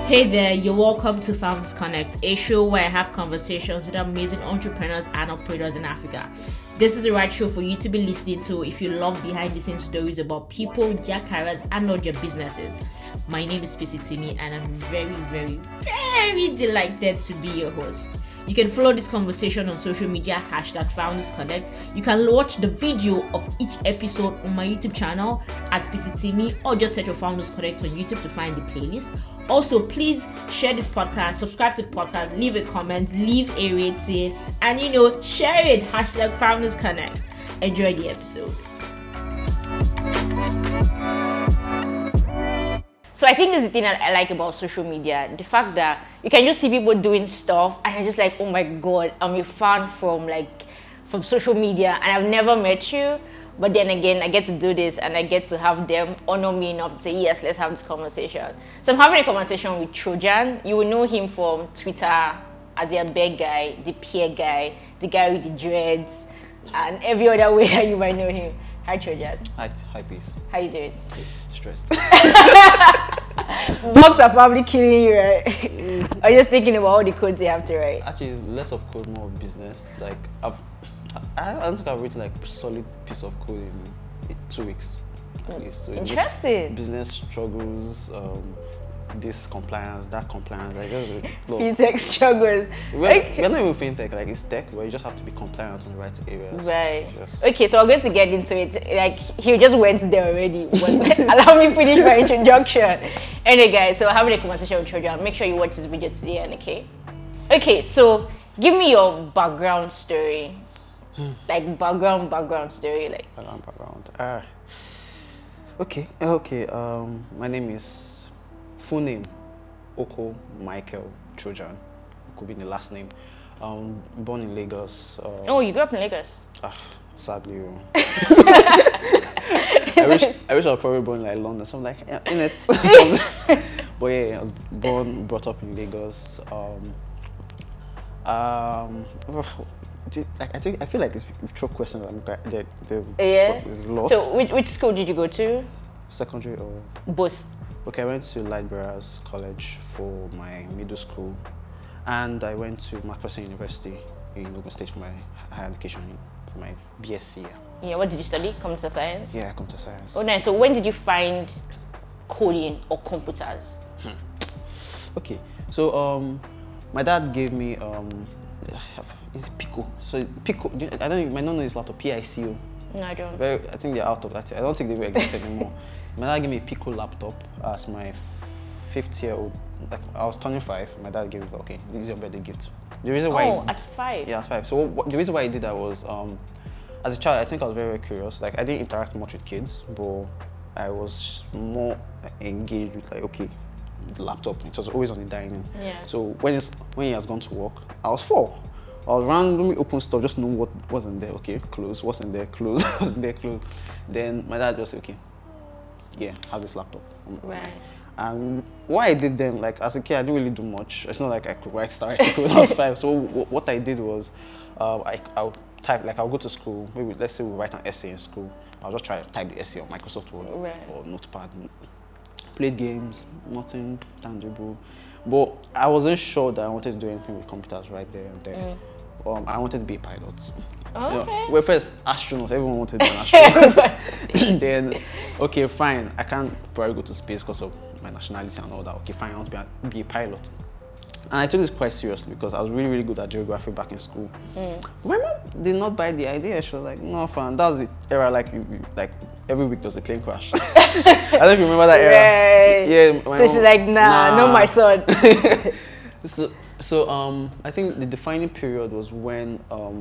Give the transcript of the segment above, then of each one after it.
Hey there, you're welcome to Founders Connect, a show where I have conversations with amazing entrepreneurs and operators in Africa. This is the right show for you to be listening to if you love behind-the-scenes stories about people, their careers, and not their businesses. My name is Pisitimi, and I'm very delighted to be your host. You can follow this conversation on social media, #Founders Connect. You can watch the video of each episode on my YouTube channel at Pisitimi, or just search for Founders Connect on YouTube to find the playlist. Also, please share this podcast, subscribe to the podcast, leave a comment, leave a rating, and share it, #Founders Connect. Enjoy the episode. So I think this is the thing that I like about social media, the fact that you can just see people doing stuff and you're just like, oh my God, I'm a fan from social media and I've never met you. But then again, I get to do this and I get to have them honor me enough to say, yes, let's have this conversation. So I'm having a conversation with Trojan. You will know him from Twitter as the big guy, the peer guy, the guy with the dreads, and every other way that you might know him. Hi, Trojan. Hi, peace. How you doing? Stressed. Bugs are probably killing you, right? Or just thinking about all the codes you have to write? Actually, it's less of code, more of business. Like I don't think I've written like a solid piece of code in 2 weeks at least. So interesting. Business struggles, this compliance, that compliance. Like fintech struggles. We're not even fintech. Like it's tech, where you just have to be compliant on the right areas. Right. Okay, so we're going to get into it. Like he just went there already. But allow me finish my introduction. Anyway, guys, so we're having a conversation with Trojan. Make sure you watch this video today, and okay. So give me your background story. Like background story, like background. Okay. My name is full name Oko Michael Trojan. Could be the last name. Born in Lagos. Oh, you grew up in Lagos? Sadly. I wish I was probably born in like London. So I'm like, yeah, in it. But yeah, I was brought up in Lagos. I feel like it's throw questions. There's lots. So which school did you go to? Secondary or both? Okay, I went to Light Bearers College for my middle school, and I went to Macpherson University in Ogun State for my higher education, for my BSc. Yeah, what did you study? Computer science? Yeah, computer science. Oh, nice. So when did you find coding or computers? Okay, so my dad gave me is it Pico? So Pico, I don't. You might not know this laptop, PICO. No, I don't. I think they're out of that. I don't think they will exist anymore. My dad gave me a Pico laptop as my 5th year old. Like I was turning 5. My dad gave me, okay, this is your birthday gift. The reason why. At 5. Yeah, at 5. So the reason why I did that was, as a child, I think I was very curious. Like I didn't interact much with kids, but I was more engaged with like, okay, the laptop. It was always on the dining. Yeah. So when he has gone to work, I was 4. I was randomly open stuff, just know what wasn't there. Okay, close. Wasn't there? Close. Wasn't there? Close. Then my dad just said, okay, yeah, have this laptop. Right. And what I did then, like as a kid, I didn't really do much. It's not like I could write star article when I was 5. So what I did was, I'll type, like I'll go to school. Maybe let's say we write an essay in school. I'll just try to type the essay on Microsoft Word or Notepad. Played games, nothing tangible. But I wasn't sure that I wanted to do anything with computers right there and there. I wanted to be a pilot. Okay. Well, first, astronaut. Everyone wanted to be an astronaut. Then, okay, fine. I can't probably go to space because of my nationality and all that. Okay, fine. I want to be a pilot. And I took this quite seriously because I was really good at geography back in school. But my mom did not buy the idea. She was like, no, fun. That was the era, like every week there was a plane crash. I don't know if you remember that era. Right. Yeah. So she's like, nah, not my son. So I think the defining period was when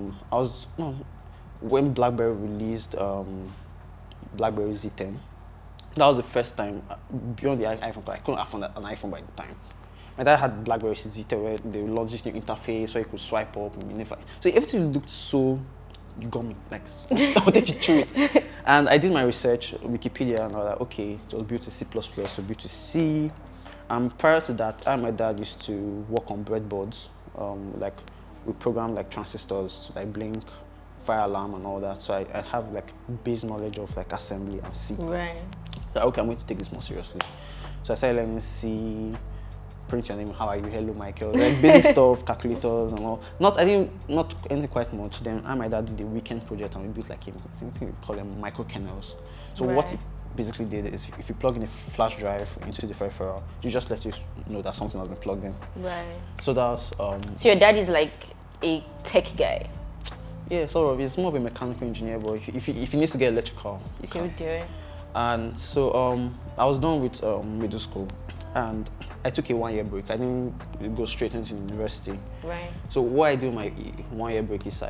when BlackBerry released BlackBerry Z10. That was the first time beyond the iPhone. I couldn't afford an iPhone by the time. My dad had BlackBerry Z10 where they launched this new interface where you could swipe up. So everything looked so gummy, like I wanted to chew it. And I did my research, Wikipedia, and I was like, okay, it was built to C++, so built to C. And prior to that, I and my dad used to work on breadboards. Like we programmed like transistors, like blink, fire alarm, and all that. So I have like base knowledge of like assembly and C. Right. So, okay, I'm going to take this more seriously. So I started learning C, print your name, how are you, hello Michael, like basic stuff, calculators and all. Not anything quite much. Then I and my dad did a weekend project and we built like something we call them microkernels. So what it basically did is if you plug in a flash drive into the peripheral, you just let you know that something has been plugged in. Right. So that's So your dad is like a tech guy. Yeah, sort of. He's more of a mechanical engineer, but if he needs to get electrical, he can do it. And so I was done with middle school, and I took a 1 year break. I didn't go straight into university. Right. So what I do my 1 year break is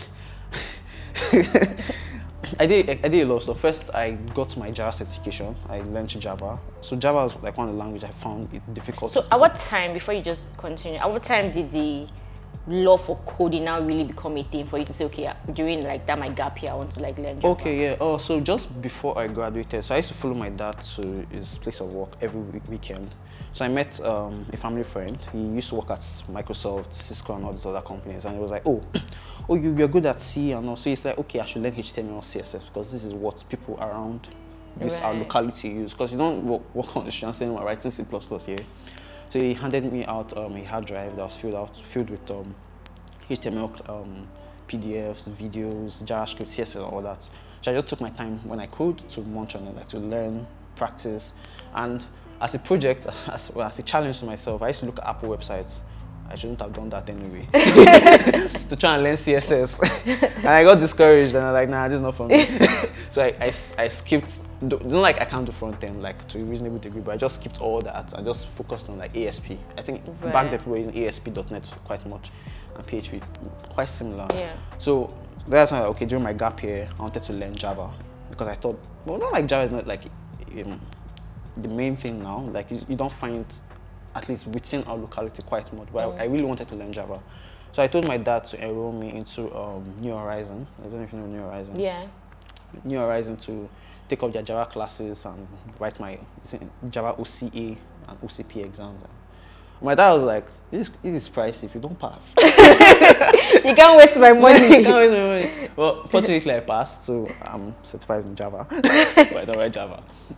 I did a lot of stuff. First, I got my Java certification. I learned Java. So Java was like one of the languages I found it difficult. So at what time, before you just continue, at what time did the love for coding now really become a thing for you to say, okay, during like that my gap here, I want to like learn Java? Okay, yeah. Oh, so just before I graduated, so I used to follow my dad to his place of work every weekend. So I met a family friend. He used to work at Microsoft, Cisco, and all these other companies. And he was like, oh, you're good at C and all. So he's like, okay, I should learn HTML, CSS because this is what people around this our locality use. Because you don't work on the street and say, I'm writing C++ here. So he handed me out a hard drive that was filled with HTML, PDFs, videos, JavaScript, CSS, and all that. So I just took my time when I could to munch on it, like to learn, practice, and as a project, as a challenge to myself, I used to look at Apple websites. I shouldn't have done that anyway. To try and learn CSS. And I got discouraged and I'm like, nah, this is not for me. So I skipped, not like I can't do front end, like to a reasonable degree, but I just skipped all that and just focused on like ASP. I think back then people were using ASP.NET quite much and PHP, quite similar. Yeah. So that's why, okay, during my gap year, I wanted to learn Java because I thought, well, not like Java is not like the main thing now. Like you don't find, at least within our locality, quite much. But I really wanted to learn Java. So I told my dad to enroll me into New Horizon. I don't know if you know New Horizon. Yeah. New Horizon to take up their Java classes and write my Java OCA and OCP exams. My dad was like, this is pricey if you don't pass. You can't waste my money. You can't waste my money. Well, fortunately I passed, so I'm certified in Java. But I don't write Java.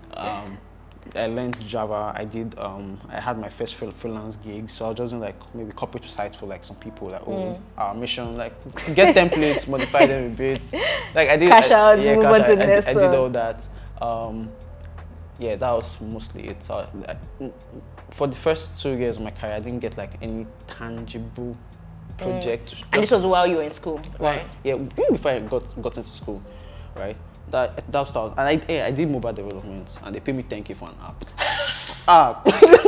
I learned Java. I did. I had my first freelance gig, so I was just doing like maybe corporate sites for like some people. Like, our mission, like get templates, modify them a bit. Like I did. Cash out, move on to the next I did all that. Yeah, that was mostly it. So, for the first 2 years of my career, I didn't get like any tangible project. And this was while you were in school, right? Yeah, even before I got into school, right? That started, and I did mobile development, and they paid me 10K for an app.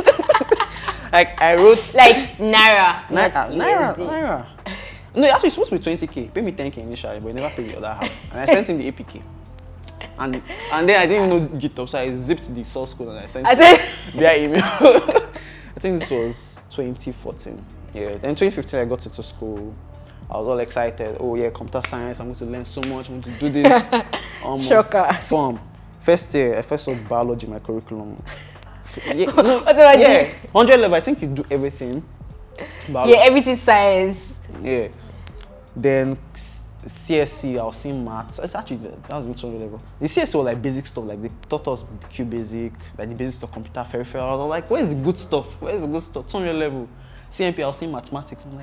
Like I wrote like Naira, not USD. Naira. No, actually it's supposed to be 20K. Pay me 10K initially, but he never paid the other half. And I sent him the APK. And then I didn't even know GitHub, so I zipped the source code and I sent it via email. I think this was 2014. Yeah. Then 2015 I got into school. I was all excited. Oh yeah, computer science. I'm going to learn so much. I'm going to do this. Shocker. First year, I first saw biology in my curriculum. Yeah, 100 level. I think you do everything. Biology. Yeah, everything science. Yeah. Then CSC, I was seeing maths. It's actually that was 200 level. The CSC was like basic stuff. Like they taught us QBasic, like the basics of computer peripheral. I was like, where's the good stuff? 200 level. CMP, I was seeing mathematics. I'm like.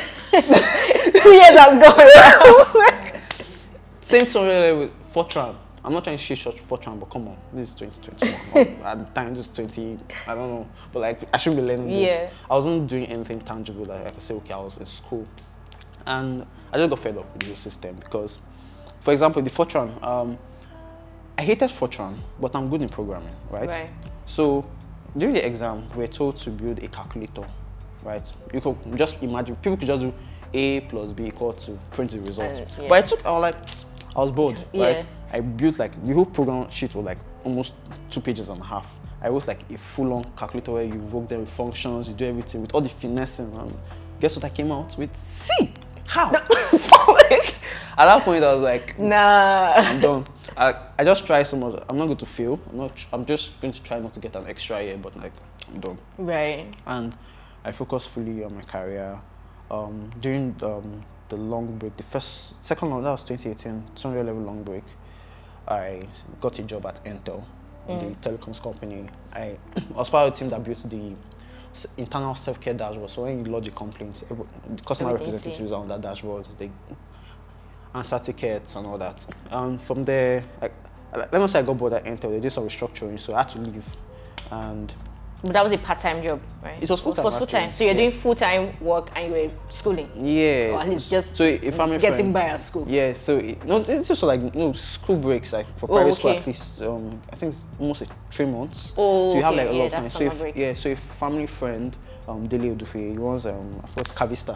2 years has gone. Same 200 level, Fortran. I'm not trying to short Fortran, but come on, this is 2021. At the time, this is 20, I don't know. But like, I should be learning this. I wasn't doing anything tangible. Like I could say, okay, I was in school. And I just got fed up with the system because, for example, the Fortran, I hated Fortran, but I'm good in programming, right? So during the exam, we were told to build a calculator, right? You could just imagine, people could just do A plus B equal to print the result. But I was bored, right? I built like, the whole program sheet was like almost 2.5 pages. I wrote like a full-on calculator where you invoke them with functions, you do everything with all the finessing. And guess what I came out with? C! How? No. Like, at that point, I was like, nah, I'm done. I just try so much. I'm not going to fail. I'm just going to try not to get an extra year, but like, I'm done. Right. And I focused fully on my career. During the long break, second long, that was 2018, 200 level long break. I got a job at Intel, the telecoms company. I was part of the team that built the internal self-care dashboard. So when you lodge a complaint, the customer Everything's representatives are on that dashboard. They answer tickets and all that. And from there, let me say I got bored at Intel. They did some restructuring, so I had to leave. And But that was a part-time job, right? it was full-time. It was full-time. actually. So you're Yeah. doing full-time work and you were schooling. Yeah. Or at least just so if I'm a getting friend, by at school. Yeah, so no, it's just like school breaks. Like for Oh, private school, okay. at least I think it's mostly 3 months. Oh, so you have okay, like a yeah, lot of time. that's So summer if break. yeah, so a family friend, Dele Odufe, he runs Cavista.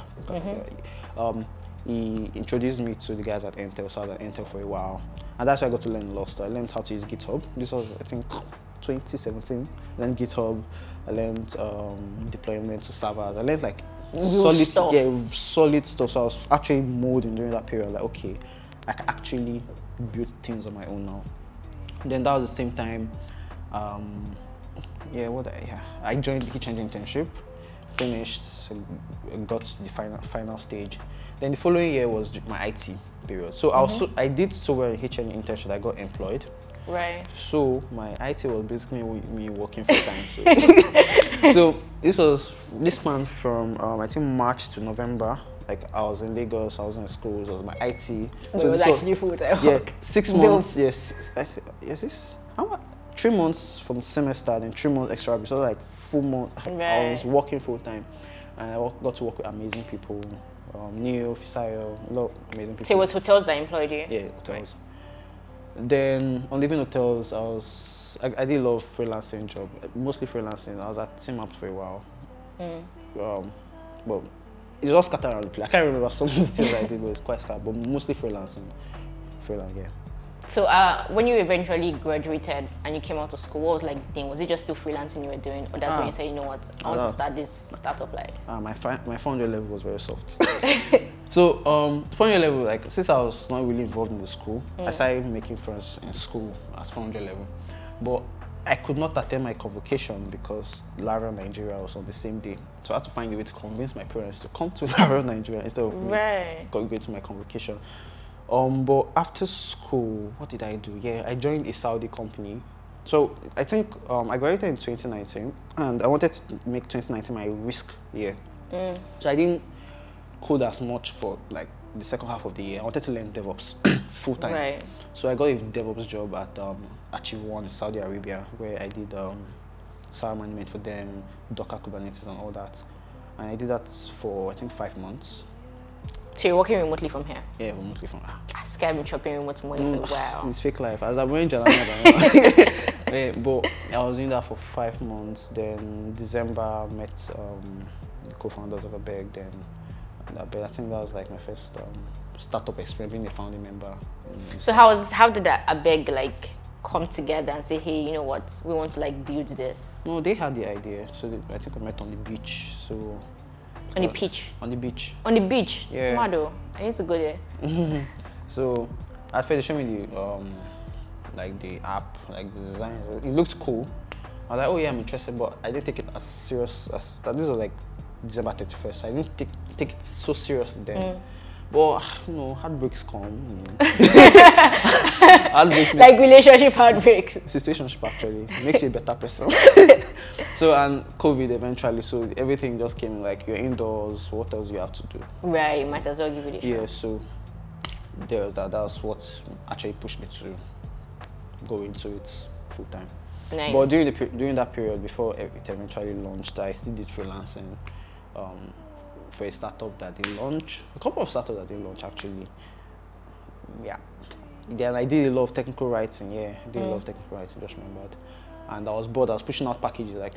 He introduced me to the guys at Intel, so I was at Intel for a while, and that's where I got to learn a lot of stuff. I learned how to use GitHub. This was I think 2017. I learned GitHub. I learned deployment to servers. I learned like solid stuff. solid stuff. So I was actually molding during that period. Like, okay, I can actually build things on my own now. Then that was the same time. I joined the Heat Engine internship, finished, got to the final stage. Then the following year was my IT period. So I did so well in Heat Engine internship that I got employed. Right. So my IT was basically me working full time. So, so this month from I think March to November. Like I was in Lagos, I was in schools, I was my IT. But So it was this actually full-time yeah, work. 6 Dope. months. Yes, yes, this. How much? 3 months from semester, then 3 months extra. So like full month. I was Right. working full time, and I got to work with amazing people. Neil, Fisayo, a lot of amazing people. So it was hotels that employed you? Yeah, hotels. Then on leaving hotels, I did a lot of freelancing job, mostly freelancing. I was at Team Up for a while. But it's all scattered around the place. I can't remember some of the things I did, but it's quite scattered. But mostly freelancing. Yeah. So when you eventually graduated and you came out of school, what was like the thing? Was it just still freelancing you were doing? Or that's when you said, you know what, I want to start this startup life? My 400 level was very soft. So 400 level, like since I was not really involved in the school, I started making friends in school at 400 level. But I could not attend my convocation because Lara Nigeria was on the same day. So I had to find a way to convince my parents to come to Lara Nigeria instead of me going to my convocation. But after school, what did I do? Yeah, I joined a Saudi company. So I think I graduated in 2019, and I wanted to make 2019 my risk year. So I didn't code as much for like the second half of the year. I wanted to learn DevOps full time. Right. So I got a DevOps job at Achieve One in Saudi Arabia, where I did server management for them, Docker, Kubernetes, and all that. And I did that for I think 5 months. So you're working remotely from here? Yeah, remotely from. This guy been chopping remote money for a while. It's fake life. I was wearing Jalana. Yeah, but I was doing that for 5 months. Then December I met the co-founders of Abeg. Then I think that was like my first startup experience, being a founding member. So how did that Abeg like come together and say, hey, you know what, we want to like build this? No, they had the idea. So I think we met on the beach. So On the beach? on the beach. On the beach? Yeah. Mado, I need to go there. So at first they showed me the like the app, like the design. It looked cool. I was like, oh yeah, I'm interested, but I didn't take it as serious as that. This was like December 31st. I didn't take it so seriously then. But heartbreaks come. Heartbreaks Like relationship heartbreaks. situationship actually makes you a better person. So and COVID eventually, so everything just came like you're indoors. What else you have to do? Right, might as well give it a shot. Yeah, so there was that. That was what actually pushed me to go into it full time. Nice. But during that period before it eventually launched, I still did freelancing for a startup that did launch. A couple of startups that did launch actually. Yeah. Then I did a lot of technical writing. Yeah, I did a lot of technical writing. Just remembered. And I was bored. I was pushing out packages like.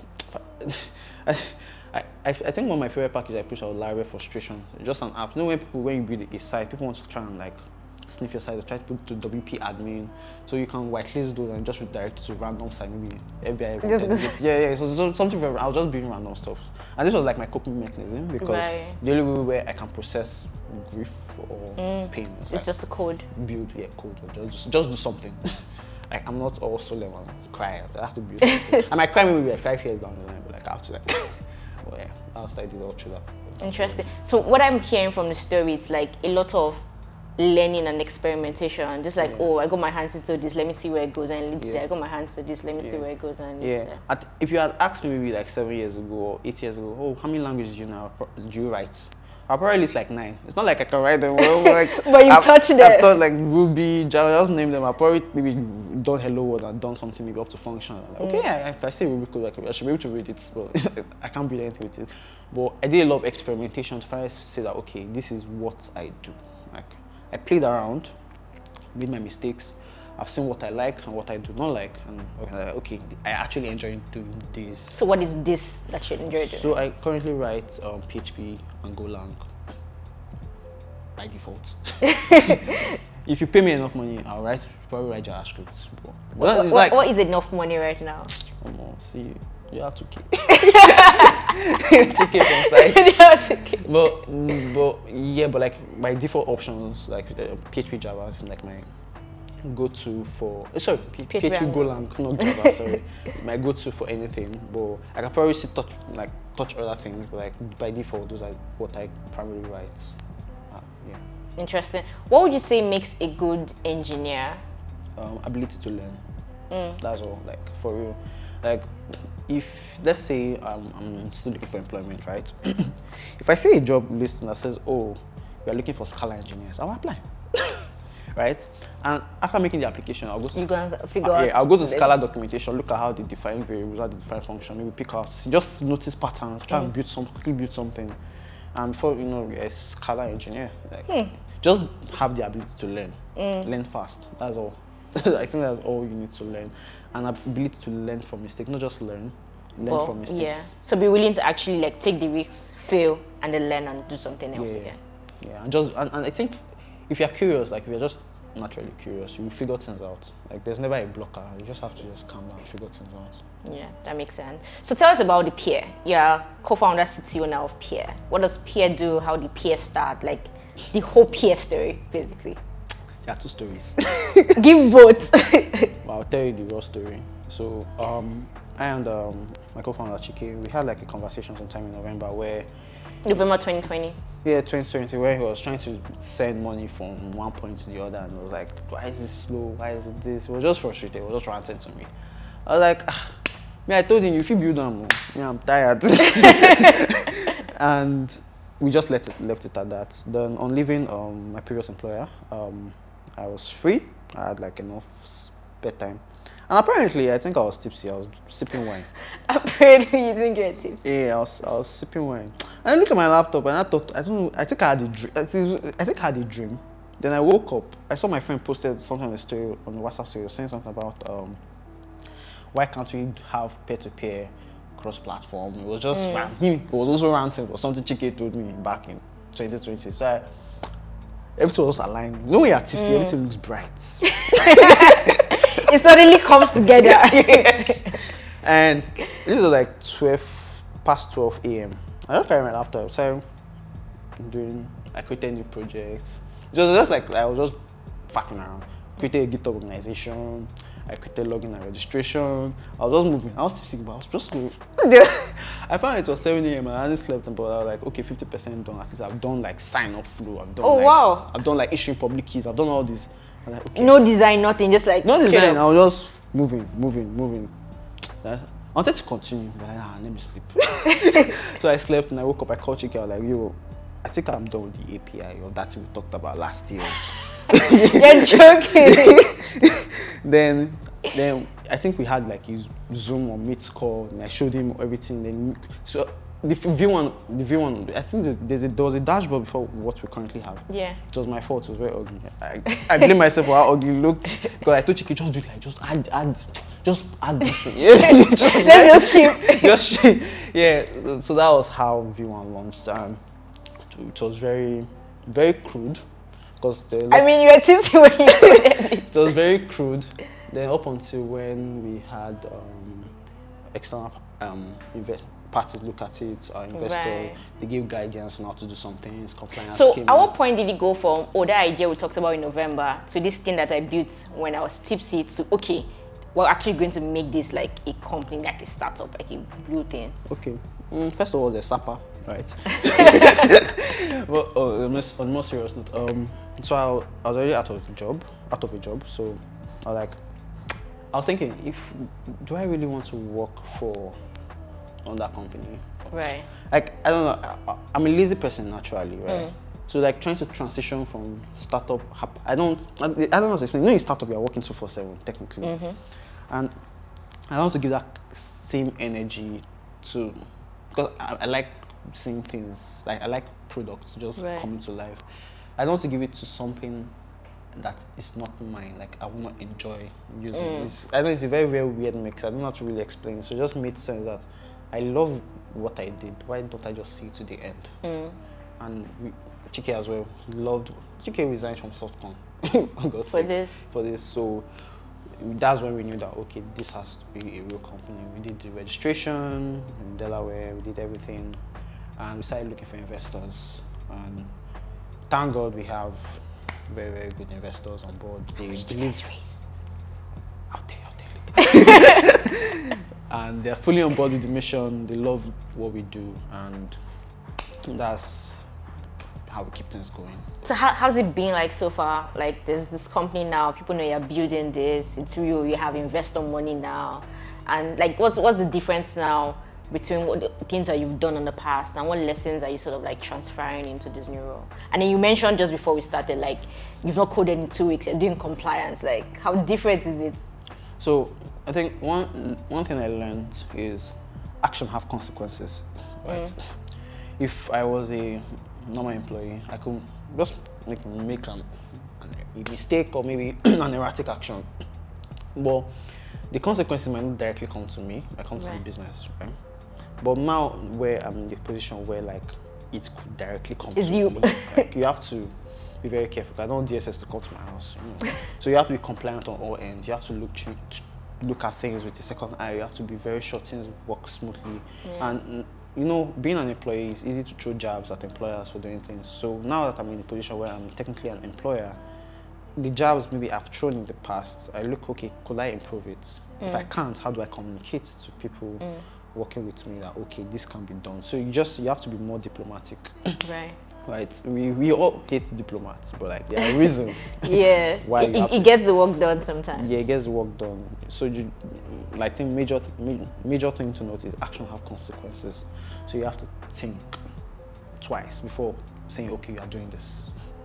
I think one of my favorite packages I pushed out was Laravel Frustration. Just an app. You know when you build a site, people want to try and like sniff your site or try to put to WP admin, so you can whitelist those and just redirect it to random site, maybe FBI. Yeah. So something. I was just doing random stuff, and this was like my coping mechanism because the only way where I can process grief or pain is It's like just a code. build code or just do something. I'm not all solemn and cry. I have to build something. I might cry maybe like 5 years down the line, but like I have to like. But yeah, that's what I did all through that. Interesting. So what I'm hearing from the story, it's like a lot of learning and experimentation. Just like, oh, I got my hands into this, let me see where it goes, and it leads there. I got my hands to this, let me see where it goes, and it leads there. If you had asked me maybe like 7 years ago or 8 years ago, oh, how many languages do you write? I'll probably list like 9. It's not like I can write them well. Like, but you touched them. I've thought like Ruby, Java, just name them. I'll probably maybe done Hello World and done something maybe up to function. Like, okay, if I say Ruby code, like, I should be able to read it, but I can't read anything with it. But I did a lot of experimentation to finally say that, okay, this is what I do. Like, I played around, made my mistakes. I've seen what I like and what I do not like, and okay, I actually enjoy doing this. So what is this that you enjoy doing? So I currently write PHP and Golang by default. If you pay me enough money, I'll probably write JavaScript. What is enough money right now? See, you have to keep 2K from site. But like my default options, like PHP, Java, is like my go-to for PHP Golang, not Java. Sorry, my go-to for anything. But I can probably still touch other things. But like by default, those are what I primarily write. Interesting. What would you say makes a good engineer? Ability to learn. That's all. Like for real. Like if let's say I'm still looking for employment, right? If I see a job listing that says, "Oh, we are looking for Scala engineers," I'll apply. Right? And after making the application, I'll go to I'll go to Scala documentation, look at how they define variables, how they define function, maybe pick out, just notice patterns, try and quickly build something. And before you know, a Scala engineer, just have the ability to learn fast. That's all. I think that's all you need to learn, and ability to learn from mistakes, not just learn from mistakes. Yeah. So be willing to actually like take the risks, fail, and then learn and do something else again. Yeah, and I think if you're curious, like if you're just naturally curious, you will figure things out. Like there's never a blocker. You just have to just calm down and figure things out. Yeah, that makes sense. So tell us about the Peer. You're co-founder, CTO now of Peer. What does Peer do? How did Peer start? Like the whole Peer story, basically. There are 2 stories. Give both. I'll tell you the real story. So I and my co-founder Chike, we had like a conversation sometime in November where November 2020. Yeah, 2020, where he was trying to send money from one point to the other, and it was like, why is this slow? Why is it this? He was just frustrated. He was just ranting to me. I was like, I told him, if you build them, I'm tired. And we just left it at that. Then on leaving my previous employer, I was free. I had like enough spare time. And apparently, I think I was tipsy. I was sipping wine. Apparently, you think you're tipsy? Yeah, I was sipping wine. And I looked at my laptop and I thought, I think I had a dream. I think I had a dream. Then I woke up. I saw my friend posted something on the story, on the WhatsApp story, saying something about why can't we have peer-to-peer cross-platform? It was just him. He was also ranting for something Chike told me back in 2020. So everything was aligned. You know when you're tipsy, everything looks bright. It suddenly comes together. Yes. And this was like past 12 a.m. I just carried my laptop, so I created new projects. It was just like I was just faffing around. Created a GitHub organization. I created login and registration. I was just moving. I was tipsy, but I was just moving. I found it was 7 a.m. and I hadn't slept, but I was like, okay, 50% done. At least I've done like sign up flow. I've done like issuing public keys. I've done all this. Like, okay. No design, nothing, just like... No design, I was just moving. I wanted to continue, but let me sleep. So I slept and I woke up, I called Chike, I was like, yo, I think I'm done with the API of that thing we talked about last year. You're joking. Then I think we had like a Zoom or Meet call and I showed him everything. Then the V1, I think there was a dashboard before what we currently have. Yeah. It was my fault. It was very ugly. I blame myself for how ugly it looked because I told Chike, just do it like just add this thing. Yeah, just ship. Yeah. So that was how V1 launched. It was very, very crude because you were tipsy when you did it. It was very crude. Then up until when we had external parties look at it, our investors, they give guidance on how to do some things, compliance. So at what point did it go from, that idea we talked about in November, to this thing that I built when I was tipsy, to, okay, we're actually going to make this like a company, like a startup, like a blue thing? Okay. First of all, there's SAPA. right? Well, on a more serious note, so I was already out of a job. So I was thinking, do I really want to work on that company? Right. Like, I don't know, I'm a lazy person naturally, right? So like trying to transition from startup, I don't know how to explain. You know, in startup you're working 2/4 technically, and I want to give that same energy to, because I like seeing things, like I like products just coming to life. I don't want to give it to something that is not mine, like I will not enjoy using. I know it's a very, very weird mix. I don't know how to really explain. So it just made sense that I love what I did. Why don't I just see it to the end? And Chike as well, Chike resigned from Softcom for this. So that's when we knew that, okay, this has to be a real company. We did the registration in Delaware, we did everything, and we started looking for investors. And thank God we have very, very good investors on board. They believe. I'll tell you. And they're fully on board with the mission. They love what we do, and that's how we keep things going. So how's it been like so far? Like, there's this company now, people know you're building this, it's real, you have investor money now. And like, what's the difference now between what the things that you've done in the past and what lessons are you sort of like transferring into this new role? And then you mentioned just before we started, like, you've not coded in 2 weeks, you're doing compliance. Like, how different is it? So I think one thing I learned is action have consequences, right? If I was a normal employee, I could just make a mistake or maybe an erratic action. But the consequences might not directly come to me, might come to the business, right? But now where I'm in the position where like it could directly come to you. me, like, you have to be very careful. I don't want DSS to come to my house. You know? So you have to be compliant on all ends. You have to look at things with a second eye. You have to be very sure things work smoothly. And you know, being an employee, it's easy to throw jabs at employers for doing things. So now that I'm in a position where I'm technically an employer, the jabs maybe I've thrown in the past, I look, okay, could I improve it? If I can't, how do I communicate to people working with me that, okay, this can be done? So you have to be more diplomatic. Right. We all hate diplomats, but like there are reasons. Why it gets the work done sometimes. Yeah, it gets the work done. So I think major thing to note is action have consequences. So you have to think twice before saying, okay, you are doing this.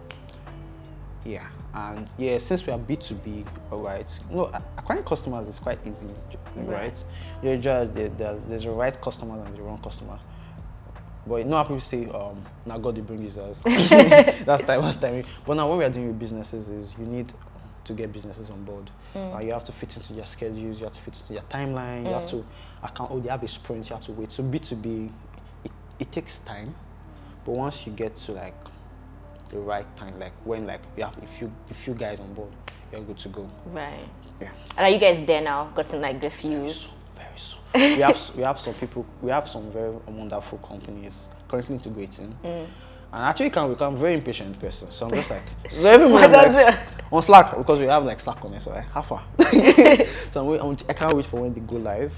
Yeah, and yeah, since we are B2B, all right, acquiring customers is quite easy, right? There's a right customer and the wrong customer. But you know how people say, now God will bring users. That's timing. But now what we are doing with businesses is you need to get businesses on board. You have to fit into their schedules, you have to fit into their timeline, you have to account, they have a sprint, you have to wait. So B2B, it takes time, but once you get to like the right time, like when like you have a few guys on board, you're good to go. Right. Yeah. And are you guys there now? Gotten like the few? Very soon. we have some people. We have some very wonderful companies currently integrating. And actually, can become a very impatient person. So I'm just like, so every morning like, on Slack, because we have like Slack on it, so like, how far? So I can't wait for when they go live.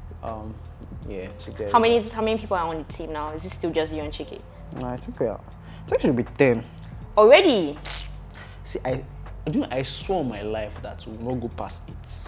Yeah. So how many people are on the team now? Is it still just you and Chike? No, I think it should be 10. Already? See, I swore my life that we will not go past it.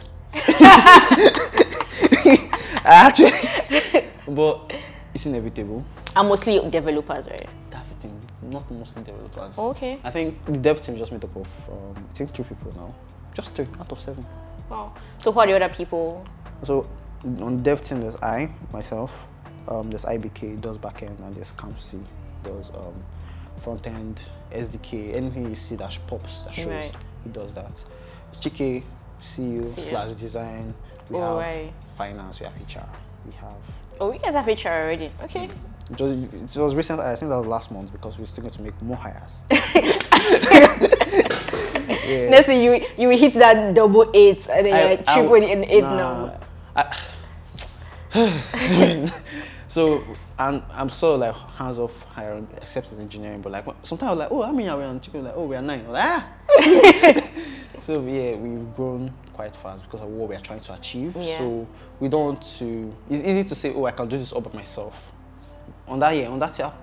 Actually, but it's inevitable. And mostly developers, right? That's the thing, not mostly developers. Okay. I think the dev team is just made up of, I think 2 people now. Just 3 out of 7. Wow. So who are the other people? So on the dev team, there's myself, there's IBK, does backend, and there's Campsy, does front end, SDK, anything you see that pops, that shows, he does that. Chike, CU/design, we have finance, we have HR, we have... Oh, you guys have HR already, okay. It was recent, I think that was last month, because we're still going to make more hires. Yeah. Next thing you hit that double 8 and then you're triple in 8 now. So I'm sort of like hands off hiring, except as engineering, but like sometimes I'm like, oh, how many are we on? Chicken, like, oh, we are 9. Like, So yeah, we've grown quite fast because of what we are trying to achieve. So we don't want to. It's easy to say, oh, I can do this all by myself, on that year,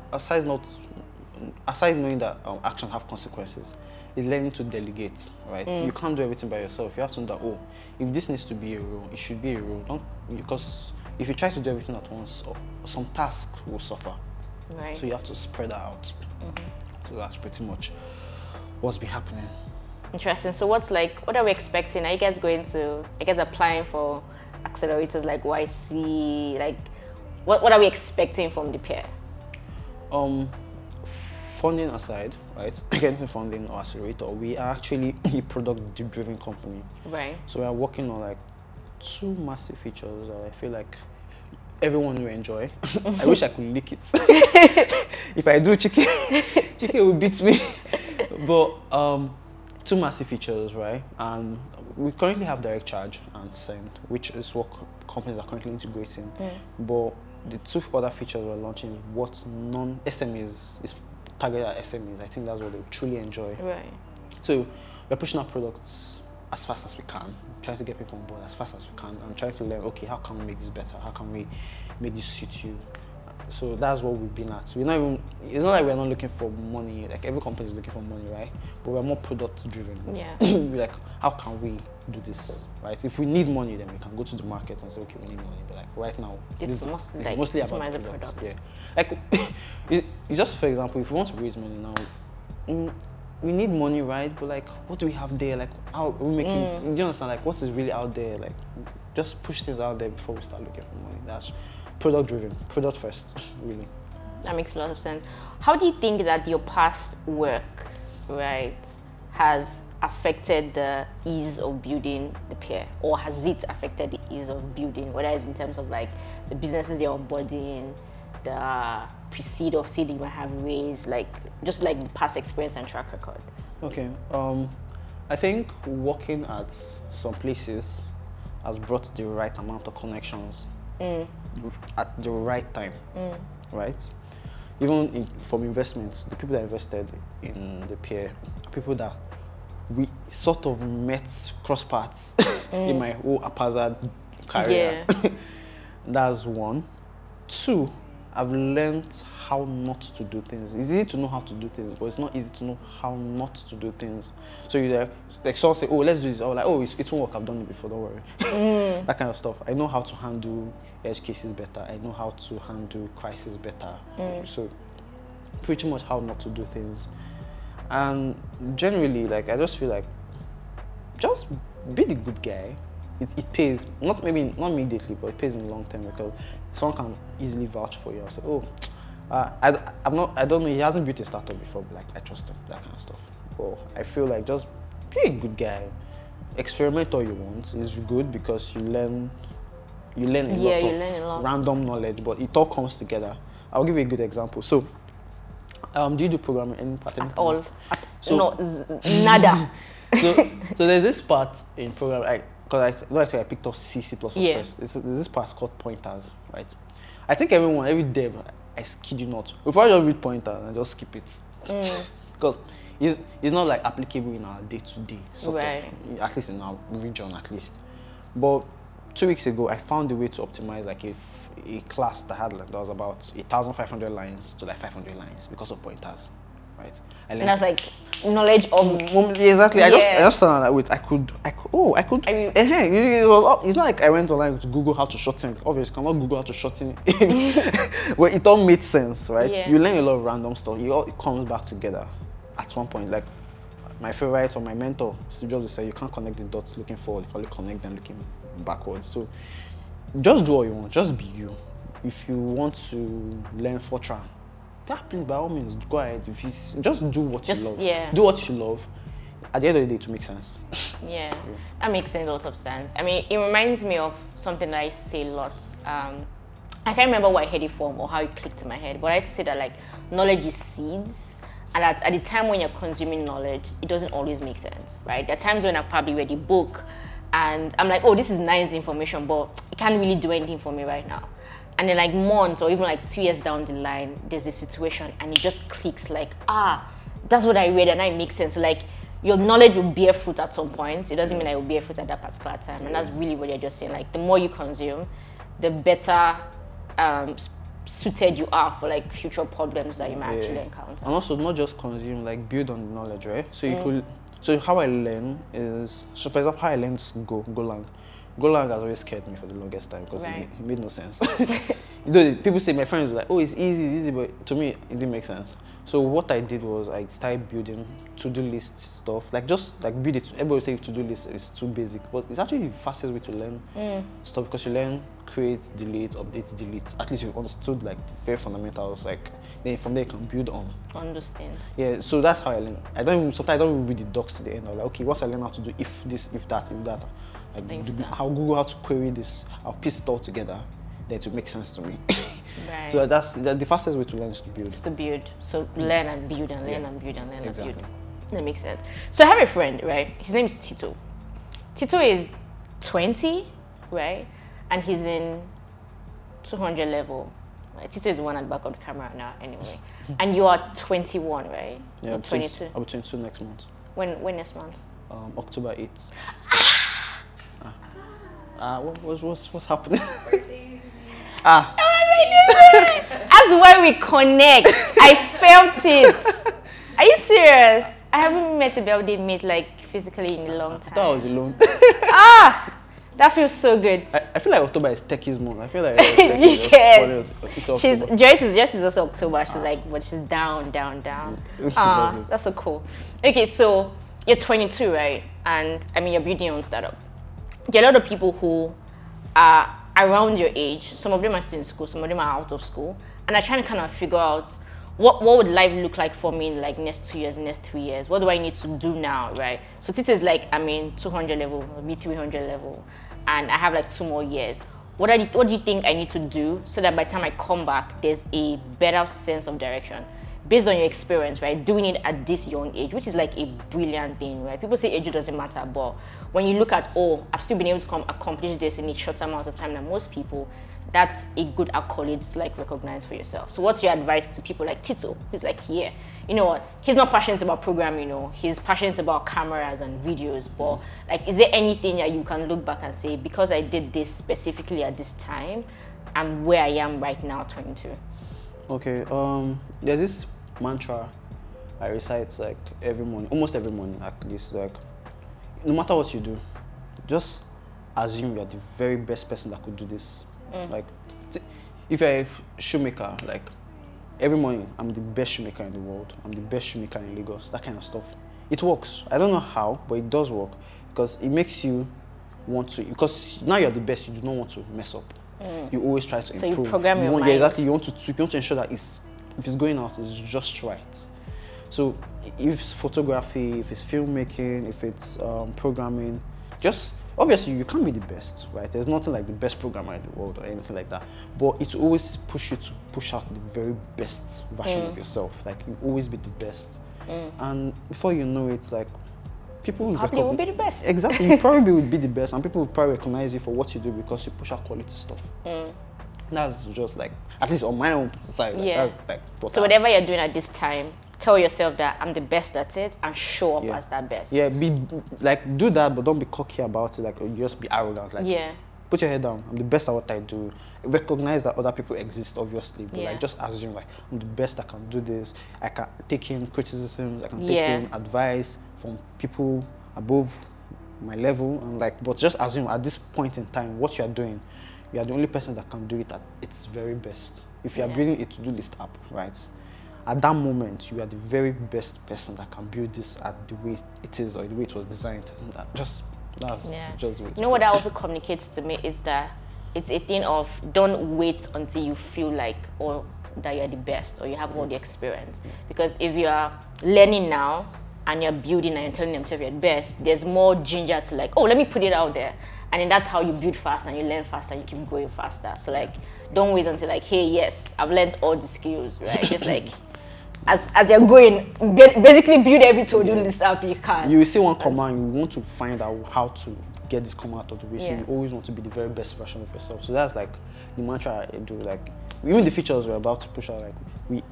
aside knowing that actions have consequences, is learning to delegate, right? You can't do everything by yourself. You have to know that, oh, if this needs to be a role, it should be a role. Because if you try to do everything at once, some tasks will suffer. Right. So you have to spread that out. So that's pretty much what's been happening. Interesting. So what are we expecting? Are you guys going to, applying for accelerators like YC? Like, what are we expecting from the pair? Funding aside, right? Getting funding or accelerator, we are actually a product-driven company. Right. So we are working on like 2 massive features that I feel like everyone will enjoy. I wish I could lick it. If I do, Chike will beat me. But 2 massive features, right? And we currently have direct charge and send, which is what companies are currently integrating. But the 2 other features we're launching is what non-SMEs is targeted at SMEs. I think that's what they truly enjoy. Right. So we're pushing our products as fast as we can, trying to get people on board as fast as we can, and trying to learn, okay, how can we make this better? How can we make this suit you? So that's what we've been at. It's not like we're not looking for money, like every company is looking for money, right? But we're more product driven. Yeah. We're like, how can we do this, right? If we need money, then we can go to the market and say, okay, we need money. But like right now, It's mostly about products. Yeah. Like, it's just for example, if we want to raise money now, we need money, right? But like, what do we have there? Like, how are we making? Do you understand? Like, what is really out there? Like, just push things out there before we start looking for money. That's product driven, product first, really. That makes a lot of sense. How do you think that your past work, right, has affected the ease of building the pair, or has it affected the ease of building, whether it's in terms of like the businesses you're onboarding, the pre-seed or seed you might have raised, like just like past experience and track record? Okay, I think working at some places has brought the right amount of connections at the right time, right? Even from investments, the people that invested in the pair, people that we sort of met cross paths in my whole haphazard career. Yeah. That's 1. 2, I've learned how not to do things. It's easy to know how to do things, but it's not easy to know how not to do things. So you like someone say, oh, let's do this. Or like, oh, it won't work. I've done it before. Don't worry. That kind of stuff. I know how to handle edge cases better. I know how to handle crisis better. So pretty much how not to do things. And generally, like, I just feel like just be the good guy. It pays, not immediately, but it pays in the long term, because someone can easily vouch for you and say, oh, I don't know, he hasn't built a startup before, but like, I trust him, that kind of stuff. But I feel like just be a good guy. Experiment all you want. It's good because you learn a lot of random knowledge, but it all comes together. I'll give you a good example. So, do you do programming at all? Nada. So there's this part in programming, because I picked up C++ first. There's this part called pointers, right? I think every dev, I kid you not, will probably just read pointers and just skip it. Because it's not like applicable in our day-to-day, sort of, at least in our region, at least. But 2 weeks ago, I found a way to optimize like a class that was about 1,500 lines to like 500 lines because of pointers, right? And that's like knowledge of exactly. Yeah. I just found that wait, I could. It's not like I went online to Google how to shorten. Obviously, you cannot Google how to shorten. Well, it all made sense, right? Yeah. You learn a lot of random stuff. It comes back together at one point. Like my favorite or my mentor, Steve Jobs, said, you can't connect the dots looking forward. You can only connect them looking backwards. So just do what you want. Just be you. If you want to learn Fortran, please, by all means, go ahead. Just do what you love. Yeah. Do what you love. At the end of the day, to make sense. Yeah, that makes a lot of sense. I mean, it reminds me of something that I used to say a lot. I can't remember what I heard it from or how it clicked in my head, but I used to say that like knowledge is seeds, and at the time when you're consuming knowledge, it doesn't always make sense, right? There are times when I've probably read a book, and I'm like, oh, this is nice information, but it can't really do anything for me right now. And then like months or even like 2 years down the line, there's a situation and it just clicks like, that's what I read and it makes sense. So like your knowledge will bear fruit at some point. It doesn't mean it will bear fruit at that particular time. And that's really what you're just saying. Like the more you consume, the better suited you are for like future problems that you might actually encounter. And also not just consume, like build on the knowledge, right? So you could. So how I learn is, so for example, how I learned Golang. Golang has always scared me for the longest time because it made no sense. You know, people say, my friends were like, oh, it's easy, but to me, it didn't make sense. So what I did was I started building to-do list stuff, like just like build it. Everybody say to-do list is too basic, but it's actually the fastest way to learn stuff because you learn create, delete, update, delete. At least you've understood like the very fundamentals. Like then from there you can build on. Understand. Yeah, so that's how I learn. Sometimes I don't even read the docs to the end. I'm like, okay, once I learn how to do if this, if that, how Google how to query this, I'll piece it all together. Then it will make sense to me. Right. So that's the fastest way to learn is to build. Just to build. So learn and build and learn and build and learn exactly. and build. That makes sense. So I have a friend, right? His name is Tito. Tito is 20, right? And he's in 200 level. Right? Tito is the one at the back of the camera now, anyway. And you are 21, right? Yeah, or 22. I'll be 22 next month. When next month? October 8th. What's happening? That's why we connect. I felt it. Are you serious? I haven't met a birthday mate like physically in a long time. I thought I was alone. That feels so good. I feel like October is Techie's month. I feel like Joyce is also October. She's like, but she's down. That's so cool. Okay, so you're 22, right? And I mean, you're building your own startup. There are a lot of people who are around your age. Some of them are still in school, some of them are out of school, and are trying to kind of figure out what would life look like for me in like next 2 years, next 3 years. What do I need to do now, right? So Tito is like, I'm in 200 level, maybe 300 level, and I have like 2 more years. What do you think I need to do so that by the time I come back, there's a better sense of direction? Based on your experience, right, doing it at this young age, which is like a brilliant thing, right? People say age doesn't matter, but when you look at, I've still been able to accomplish this in a shorter amount of time than most people, that's a good accolade to like recognize for yourself. So what's your advice to people like Tito, who's like, you know what, he's not passionate about programming, he's passionate about cameras and videos, but like, is there anything that you can look back and say, because I did this specifically at this time, I'm where I am right now, 22? Okay, there's this mantra I recite like every morning, almost every morning at least. Like, no matter what you do, just assume you're the very best person that could do this. Like, if you're a shoemaker, like every morning, I'm the best shoemaker in the world. I'm the best shoemaker in Lagos. That kind of stuff. It works. I don't know how, but it does work because it makes you want to. Because now you're the best, you do not want to mess up. You always try to improve. So you program your mind. Yeah, exactly. You want to ensure that if it's going out, it's just right. So if it's photography, if it's filmmaking, if it's programming, just obviously you can't be the best, right? There's nothing like the best programmer in the world or anything like that. But it will always push you to push out the very best version of yourself. Like you always be the best. And before you know it, like people will be the best. Exactly. You probably would be the best, and people will probably recognize you for what you do because you push out quality stuff. That's just like, at least on my own side, that's like so whatever you're doing at this time, tell yourself that I'm the best at it and show up as that best. Yeah, do that, but don't be cocky about it. Like, just be arrogant. Like, put your head down. I'm the best at what I do. Recognize that other people exist, obviously, but like just assume like I'm the best. I can do this. I can take in criticisms. I can take in advice from people above my level, and like, but just assume at this point in time, what you are doing, you are the only person that can do it at its very best. If you are building a to-do list app, right? At that moment, you are the very best person that can build this at the way it is or the way it was designed. That's just way. You know what that also communicates to me is that it's a thing of don't wait until you feel like that you're the best or you have all the experience. Because if you are learning now and you're building and you're telling yourself you're the best, there's more ginger to like, let me put it out there. And then that's how you build fast and you learn faster and you keep going faster. So like, don't wait until like, hey, yes, I've learned all the skills, right? Just like, as you're going, basically build every to-do list up you can. You will see one command, you want to find out how to get this command out of the way. So you always want to be the very best version of yourself. So that's like the mantra I do. Like, even the features we're about to push out, like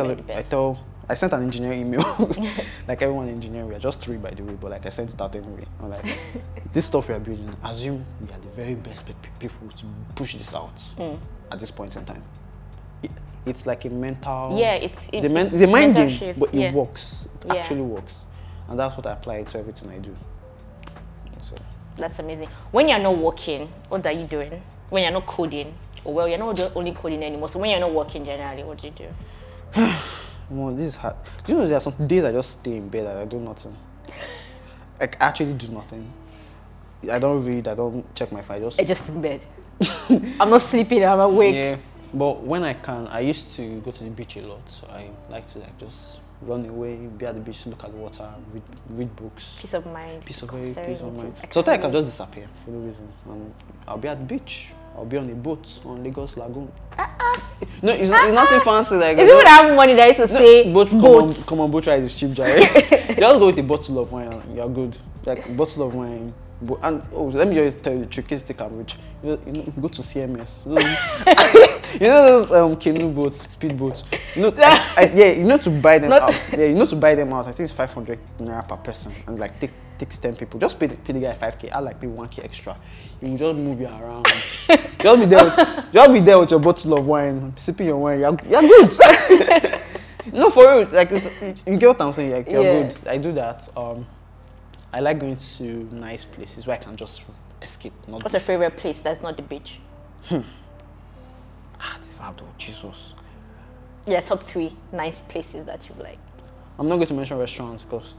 I sent an engineer email. Like everyone in engineering, we are just 3 by the way, but like I sent it out anyway. I'm like, this stuff we are building, assume we are the very best people to push this out at this point in time. it's like a mental. Yeah, it's a mind game, shift, but yeah. it works. It Yeah. actually works, and that's what I apply to everything I do. So That's amazing. When you're not working, what are you doing? When you're not coding, or well, you're not only coding anymore. So when you're not working generally, what do you do? well, this is hard. Do you know there are some days I just stay in bed and I do nothing. Like actually do nothing. I don't read. I don't check my phone. I just in bed. I'm not sleeping. I'm awake. Yeah, but when I can, I used to go to the beach a lot. So I like to like just run away, be at the beach, look at the water, read books. Peace of mind. Peace of mind. Serenity. Sometimes I can just disappear for no reason. And I'll be at the beach. I'll be on a boat on Lagos Lagoon. No, it's nothing fancy. Like Is it when I have money that I used to say boats? Come on, boat ride is cheap, Jai. Just go with a bottle of wine and you're good. Like a bottle of wine. And let me just tell you the trick is take I'm rich. You know, if you go to CMS, you know those canoe boats, speed boats. You know, yeah, you know to buy them out. Yeah, you know to buy them out. I think it's 500 naira per person, and like takes 10 people. Just pay the guy 5k. I like pay 1k extra. You will just move you around. just be there with your bottle of wine, sipping your wine. You're good. No, for real. Like you get what I'm saying. Like you're good. I do that. I like going to nice places where I can just escape. What's your favorite place that's not the beach? This is hard though, Jesus. Yeah, top 3 nice places that you like. I'm not going to mention restaurants because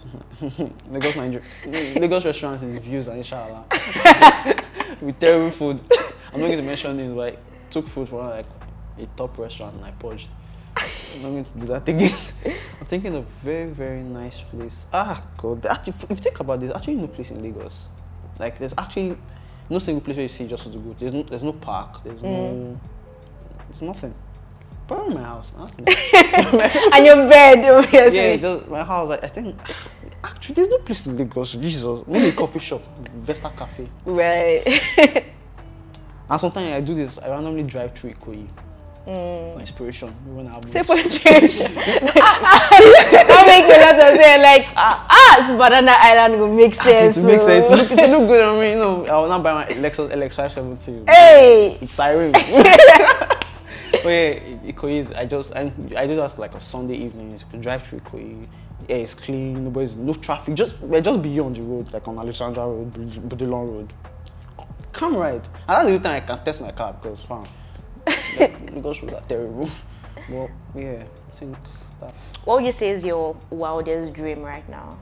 Lagos restaurants is views and inshallah. With terrible food. I'm not going to mention names, but I took food from like a top restaurant and I purged. I'm not going to do that again. I'm thinking of very, very nice place. God. Actually, if you think about this, actually no place in Lagos. Like, there's actually no single place where you see just to go. There's no park. There's nothing. Probably my house. That's me. And your bed, obviously. Yeah, just my house. I think actually there's no place in Lagos. Jesus, maybe a coffee shop, Vesta Cafe. Right. And sometimes I do this. I randomly drive through Ikoyi. For inspiration. When I have Say for inspiration. That makes a lot of sense. Like, it's Banana Island will make sense. It makes sense. It look good. I mean, you know, I will not buy my Lexus LX570. Hey! It's siren. But yeah, Ikoyi is, I do that like a Sunday evening. You can drive through Ikoyi. Yeah, it's clean. No traffic. We're just beyond the road, like on Alexandra Road, Budilon Road. Come right. And that's the only time I can test my car because fam. Lagos roads are terrible. But yeah, I think that. What would you say is your wildest dream right now?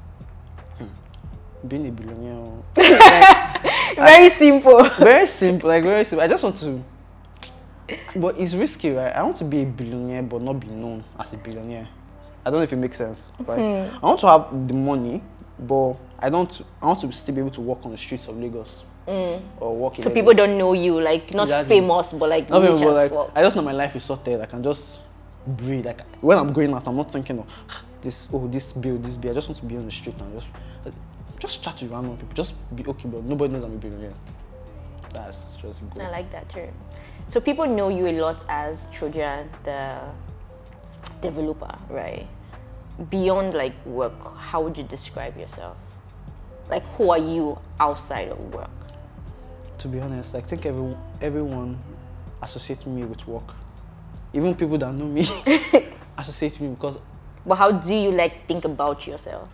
Being a billionaire. Very simple. Very simple, like very simple. I just want to. But it's risky, right? I want to be a billionaire but not be known as a billionaire. I don't know if it makes sense. Right? I want to have the money, but I want to still be able to walk on the streets of Lagos. Or walk in So people don't know you, like not famous, but like not rich famous, but as like well. I just know my life is sorted. I can just breathe. Like when I'm going out, I'm not thinking of this bill. I just want to be on the street and just chat to random people. Just be okay, but nobody knows I'm a billionaire. That's just a goal. I like that too. So people know you a lot as Trojan, the developer, right? Beyond like work, how would you describe yourself? Like who are you outside of work? To be honest, I think everyone associates me with work. Even people that know me associate me because. But how do you like think about yourself?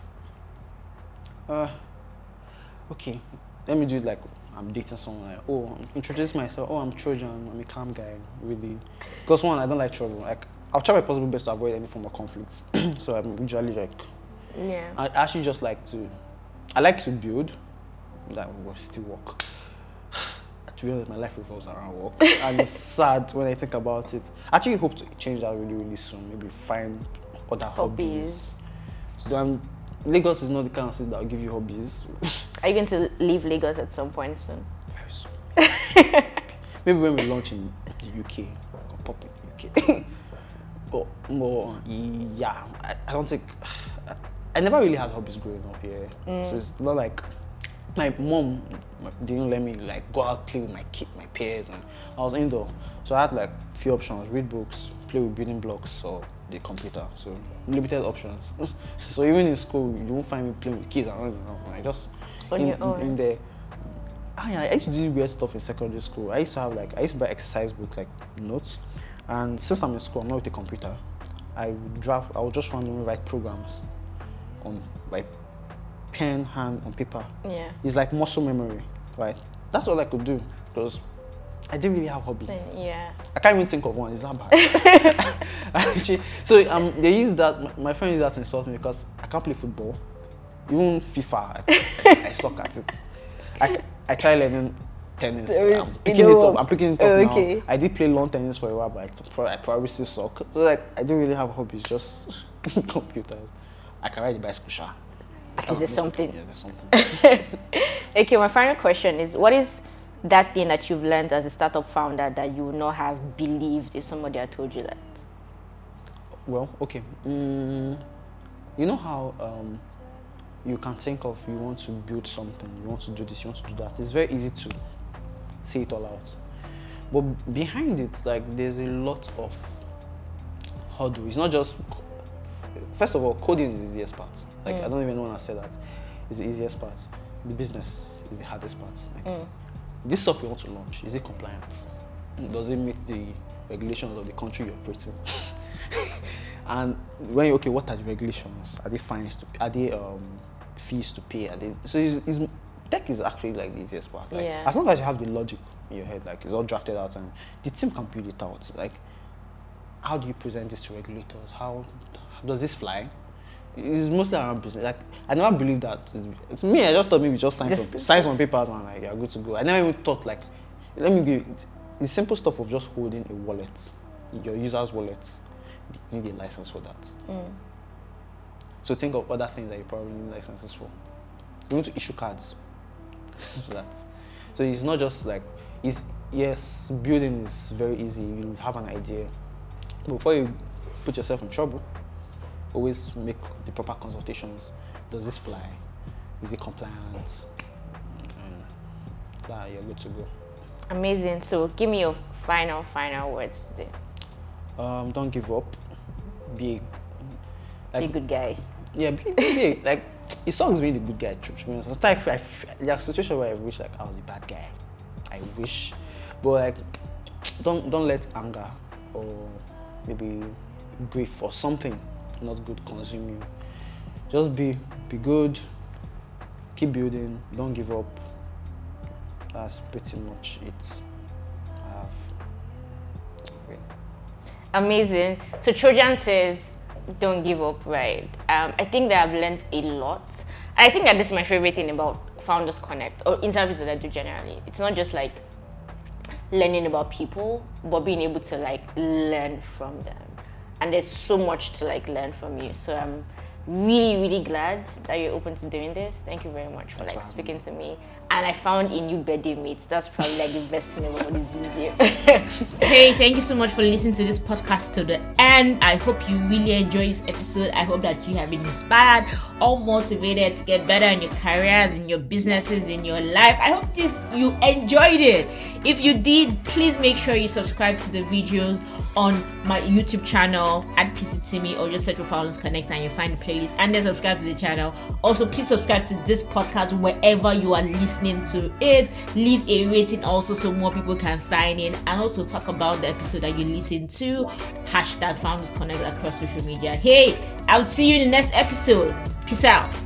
Okay, let me do it like I'm dating someone. Like, introduce myself. I'm Trojan. I'm a calm guy, really. Because one, I don't like trouble. Like, I'll try my possible best to avoid any form of conflict. So I'm usually like. Yeah. I actually just like to. I like to build. Like, still work. To be honest, my life revolves around work. And it's sad when I think about it. I actually hope to change that really, really soon. Maybe find other hobbies. So Lagos is not the kind of city that will give you hobbies. Are you going to leave Lagos at some point soon? Very soon. Maybe when we launch in the UK. Or pop in the UK. but yeah, I don't think. I never really had hobbies growing up here. So it's not like. My mom didn't let me like go out play with my peers, and I was indoor, so I had like few options: read books, play with building blocks, or the computer. So limited options. So even in school, you won't find me playing with kids around. I just on your own. In there. I used to do weird stuff in secondary school. I used to buy exercise books like notes. And since I'm in school, I'm not with a computer. I will just randomly write programs on by pen, hand, on paper. Yeah. It's like muscle memory, right? That's all I could do because I didn't really have hobbies. Yeah. I can't even think of one. It's that bad. Actually, so they use that. My friend used that to insult me because I can't play football. Even FIFA, I suck at it. I try learning tennis. I'm picking it up. I'm picking it up now. I did play lawn tennis for a while, but I probably still suck. So like, I don't really have hobbies, just computers. I can ride a bicycle, sure. Is there something? Yeah, there's something. Okay, my final question is: what is that thing that you've learned as a startup founder that you would not have believed if somebody had told you that? Well, okay. You know how you can think of you want to build something, you want to do this, you want to do that. It's very easy to say it all out, but behind it, like there's a lot of hurdle. It's not just. First of all, coding is the easiest part. Like I don't even want to say that. It's the easiest part. The business is the hardest part. Like, this software you want to launch, is it compliant? Does it meet the regulations of the country you're operating? And when you're okay, what are the regulations? Are they fines to? Are they fees to pay? Are they? So tech is actually like the easiest part. Like, as long as you have the logic in your head, like it's all drafted out, and the team can build it out. Like, how do you present this to regulators? How does this fly? It's mostly around business. Like, I never believed that. To me, I just thought maybe just sign some papers and like you're good to go. I never even thought like, let me give you the simple stuff of just holding a wallet, your user's wallet. You need a license for that. So think of other things that you probably need licenses for. You need to issue cards for that. So it's not just like, yes, building is very easy. You have an idea. But before you put yourself in trouble, always make the proper consultations. Does this fly? Is it compliant? You're good to go. Amazing. So give me your final words today. Don't give up. Be a good guy. Yeah, be like, it sucks being the good guy. Sometimes there are situations where I wish like I was the bad guy. I wish, but like, don't let anger or maybe grief or something not good consume you. Just be good. Keep building. Don't give up. That's pretty much it. Amazing. So Trojan says, don't give up, right? I think that I've learned a lot. And I think that this is my favorite thing about Founders Connect or interviews that I do generally. It's not just like learning about people, but being able to like learn from them. And there's so much to like learn from you. So I'm really glad that you're open to doing this. Thank you very much for like speaking to me. And I found a new birthday mate. That's probably like the best thing about this video. Hey, thank you so much for listening to this podcast to the end. I hope you really enjoyed this episode. I hope that you have been inspired or motivated to get better in your careers, in your businesses, in your life. I hope you enjoyed it. If you did, please make sure you subscribe to the videos on my YouTube channel at PCTimi, or just search for Founders Connect and you'll find the playlist, and then subscribe to the channel. Also, please subscribe to this podcast wherever you are listening to it. Leave a rating also so more people can find it, and also talk about the episode that you listened to. #Founders Connect across social media. Hey, I'll see you in the next episode. Peace out.